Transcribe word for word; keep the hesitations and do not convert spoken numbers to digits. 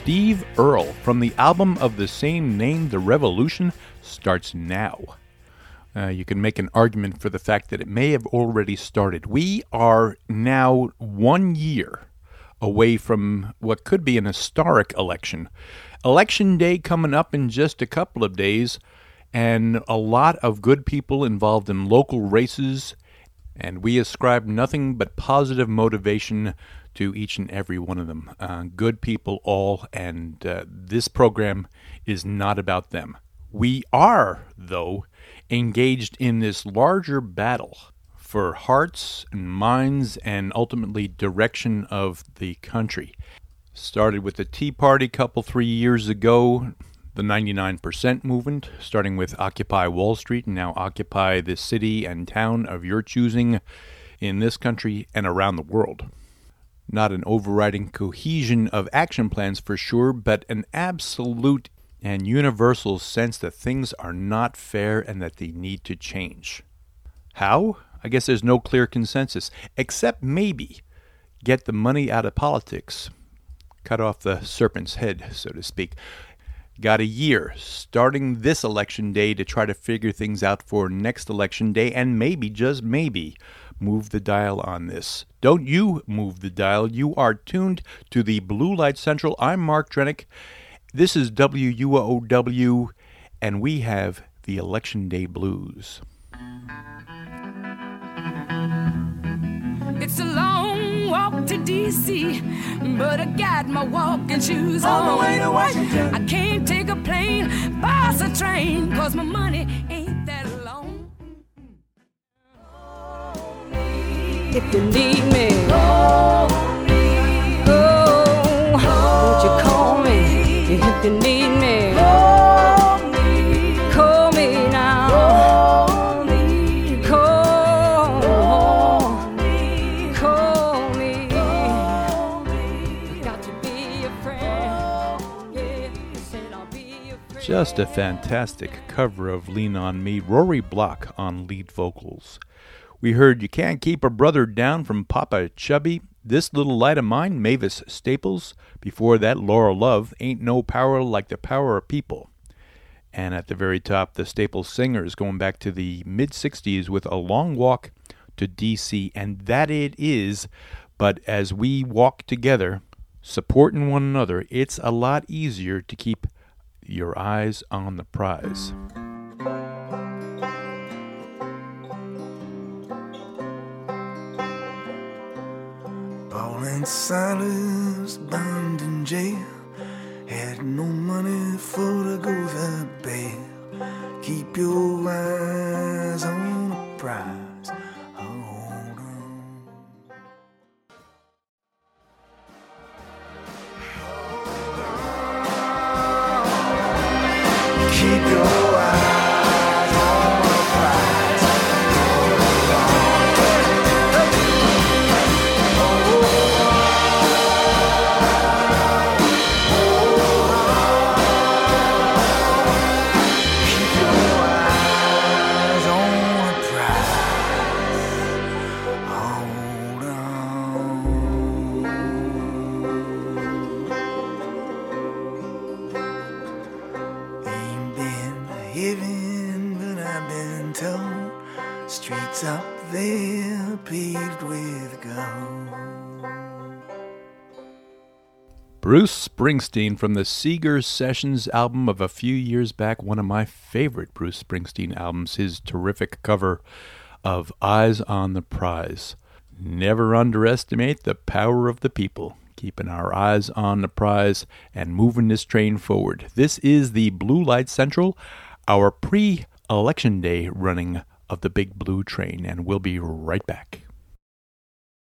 Steve Earle from the album of the same name, The Revolution, starts now. Uh, you can make an argument for the fact that it may have already started. We are now one year away from what could be an historic election. Election day coming up in just a couple of days, and a lot of good people involved in local races, and we ascribe nothing but positive motivation to each and every one of them. Uh, good people all, and uh, this program is not about them. We are, though, engaged in this larger battle for hearts and minds and ultimately direction of the country. Started with the Tea Party couple three years ago, the ninety-nine percent movement, starting with Occupy Wall Street, and now Occupy the city and town of your choosing in this country and around the world. Not an overriding cohesion of action plans for sure, but an absolute and universal sense that things are not fair and that they need to change. How? I guess there's no clear consensus, except maybe get the money out of politics. Cut off the serpent's head, so to speak. Got a year, starting this election day, to try to figure things out for next election day, and maybe, just maybe, move the dial on this. Don't you move the dial. You are tuned to the Blue Light Central. I'm Mark Drenick. This is W U O W, and we have the Election Day Blues. It's a long walk to D C, but I got my walking shoes on. On the way to Washington. I can't take a plane, bus or train, cause my money ain't that long. If you need me, oh, won't you call me? If you need me, call me now. Just a fantastic cover of Lean On Me, Rory Block on lead vocals. We heard You Can't Keep a Brother Down from Papa Chubby, This Little Light of Mine, Mavis Staples. Before that, Laura Love, Ain't No Power Like the Power of People. And at the very top, the Staples Singers, going back to the mid-sixties with A Long Walk to D C, and that it is. But as we walk together, supporting one another, it's a lot easier to keep your eyes on the prize. Paul and Silas bound in jail, had no money for to go the bail. Keep your eyes on the prize. Hold on. Keep your eyes on the prize. Hold on. Hold on. Keep your eyes on the prize. Hold on. Ain't been to heaven, but I've been told streets up there paved with gold. Bruce Springsteen from the Seeger Sessions album of a few years back, one of my favorite Bruce Springsteen albums, his terrific cover of Eyes on the Prize. Never underestimate the power of the people, keeping our eyes on the prize and moving this train forward. This is the Blue Light Central, our pre-election day running of the Big Blue Train, and we'll be right back.